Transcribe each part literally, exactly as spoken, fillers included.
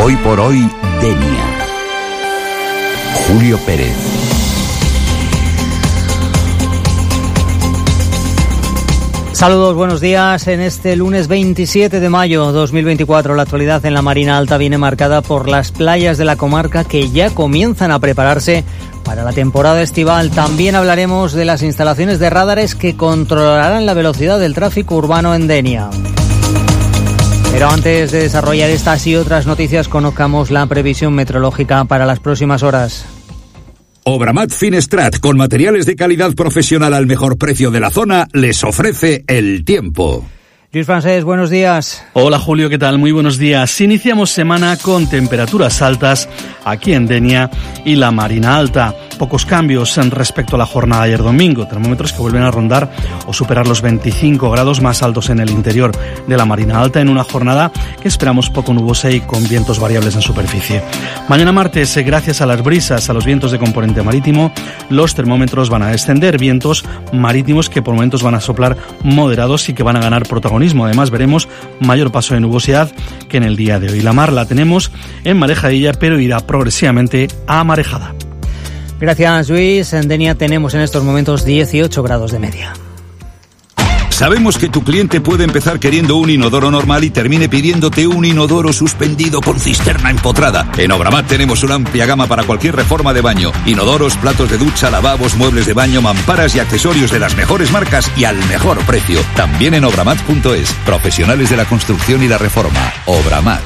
Hoy por hoy, Denia. Julio Pérez. Saludos, buenos días. En este lunes veintisiete de mayo dos mil veinticuatro, la actualidad en la Marina Alta viene marcada por las playas de la comarca que ya comienzan a prepararse para la temporada estival. También hablaremos de las instalaciones de radares que controlarán la velocidad del tráfico urbano en Denia. Pero antes de desarrollar estas y otras noticias, conozcamos la previsión meteorológica para las próximas horas. Obramat Finestrat, con materiales de calidad profesional al mejor precio de la zona, les ofrece el tiempo. Luis Francés, buenos días. Hola Julio, ¿qué tal? Muy buenos días. Iniciamos semana con temperaturas altas aquí en Denia y la Marina Alta. Pocos cambios en respecto a la jornada de ayer domingo. Termómetros que vuelven a rondar o superar los veinticinco grados, más altos en el interior de la Marina Alta, en una jornada que esperamos poco nubosa y con vientos variables en superficie. Mañana martes, gracias a las brisas, a los vientos de componente marítimo, los termómetros van a descender. Vientos marítimos que por momentos van a soplar moderados y que van a ganar protagonismo. Además, veremos mayor paso de nubosidad que en el día de hoy. La mar la tenemos en marejadilla, pero irá progresivamente a marejada. Gracias, Luis. En Denia tenemos en estos momentos dieciocho grados de media. Sabemos que tu cliente puede empezar queriendo un inodoro normal y termine pidiéndote un inodoro suspendido con cisterna empotrada. En Obramat tenemos una amplia gama para cualquier reforma de baño. Inodoros, platos de ducha, lavabos, muebles de baño, mamparas y accesorios de las mejores marcas y al mejor precio. También en obramat punto es. Profesionales de la construcción y la reforma. Obramat.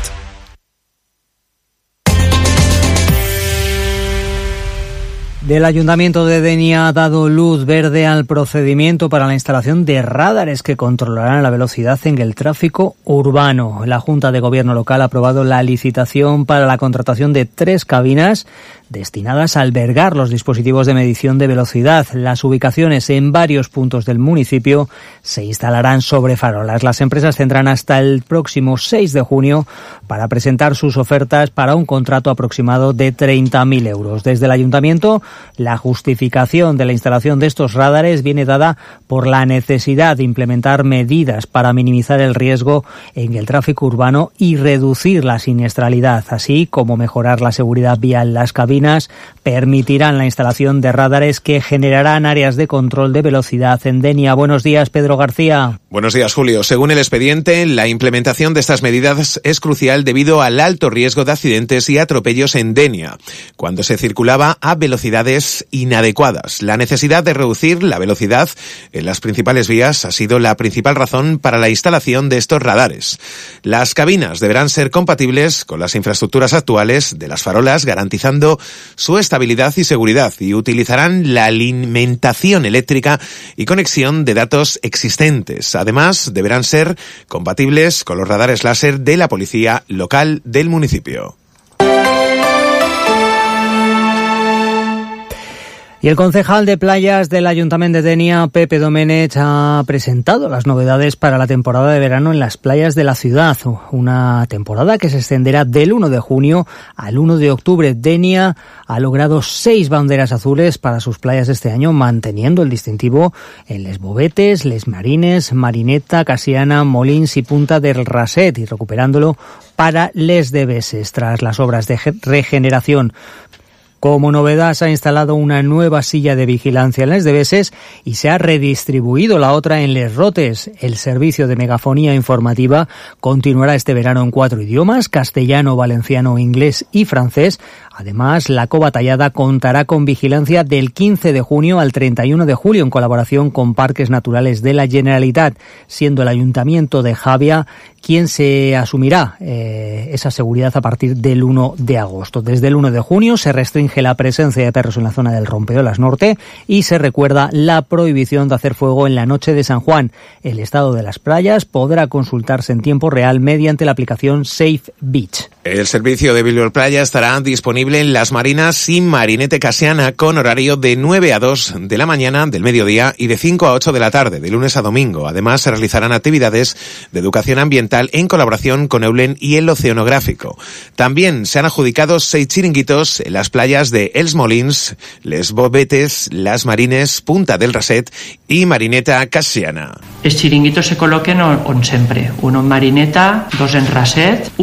El Ayuntamiento de Denia ha dado luz verde al procedimiento para la instalación de radares que controlarán la velocidad en el tráfico urbano. La Junta de Gobierno local ha aprobado la licitación para la contratación de tres cabinas destinadas a albergar los dispositivos de medición de velocidad. Las ubicaciones en varios puntos del municipio se instalarán sobre farolas. Las empresas tendrán hasta el próximo seis de junio para presentar sus ofertas para un contrato aproximado de treinta mil euros. Desde el Ayuntamiento, la justificación de la instalación de estos radares viene dada por la necesidad de implementar medidas para minimizar el riesgo en el tráfico urbano y reducir la siniestralidad, así como mejorar la seguridad vial. Las cabinas permitirán la instalación de radares que generarán áreas de control de velocidad en Denia. Buenos días, Pedro García. Buenos días, Julio. Según el expediente, la implementación de estas medidas es crucial debido al alto riesgo de accidentes y atropellos en Denia, cuando se circulaba a velocidades inadecuadas. La necesidad de reducir la velocidad en las principales vías ha sido la principal razón para la instalación de estos radares. Las cabinas deberán ser compatibles con las infraestructuras actuales de las farolas, garantizando su estabilidad y seguridad, y utilizarán la alimentación eléctrica y conexión de datos existentes. Además, deberán ser compatibles con los radares láser de la policía local del municipio. Y el concejal de playas del Ayuntamiento de Denia, Pepe Domenech, ha presentado las novedades para la temporada de verano en las playas de la ciudad. Una temporada que se extenderá del uno de junio al uno de octubre. Denia ha logrado seis banderas azules para sus playas este año, manteniendo el distintivo en Les Bovetes, Les Marines, Marineta, Casiana, Molins y Punta del Raset, y recuperándolo para Les Deveses tras las obras de regeneración. Como novedad, se ha instalado una nueva silla de vigilancia en Les Deveses y se ha redistribuido la otra en Les Rotes. El servicio de megafonía informativa continuará este verano en cuatro idiomas: castellano, valenciano, inglés y francés. Además, la cova tallada contará con vigilancia del quince de junio al treinta y uno de julio en colaboración con Parques Naturales de la Generalitat, siendo el Ayuntamiento de Javia quien se asumirá eh, esa seguridad a partir del uno de agosto. Desde el uno de junio se restringe la presencia de perros en la zona del Rompeolas Norte y se recuerda la prohibición de hacer fuego en la noche de San Juan. El estado de las playas podrá consultarse en tiempo real mediante la aplicación Safe Beach. El servicio de Bilbao-Playa estará disponible en Las Marinas y Marinete Casiana con horario de nueve a dos de la mañana del mediodía y de cinco a ocho de la tarde, de lunes a domingo. Además, se realizarán actividades de educación ambiental en colaboración con Eulen y el Oceanográfico. También se han adjudicado seis chiringuitos en las playas de Els Molins, Les Bovetes, Las Marines, Punta del Raset y Marineta Casiana. Els chiringuitos se col·loquen on sempre. Uno en Marineta, dos en Raset,